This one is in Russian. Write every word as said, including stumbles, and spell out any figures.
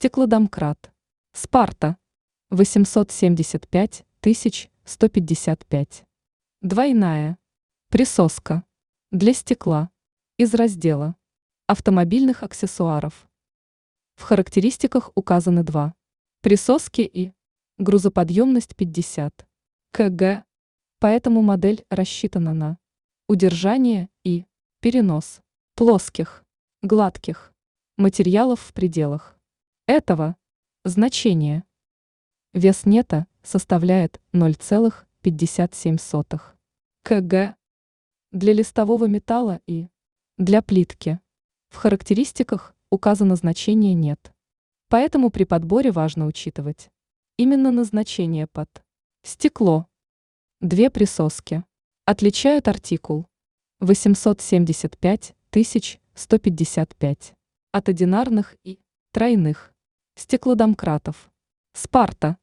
Стеклодомкрат. Спарта. восемьсот семьдесят пять тысяч сто пятьдесят пять. Двойная. Присоска. Для стекла. Из раздела автомобильных аксессуаров. В характеристиках указаны два присоски и грузоподъемность пятьдесят килограммов, поэтому модель рассчитана на удержание и перенос плоских, гладких материалов в пределах этого значения. Вес нета составляет ноль целых пятьдесят семь сотых килограмма. Для листового металла и для плитки в характеристиках указано значение нет. Поэтому при подборе важно учитывать именно назначение под стекло. Две присоски отличают артикул восемьсот семьдесят пять тысяч сто пятьдесят пять от одинарных и тройных стеклодомкратов. Спарта.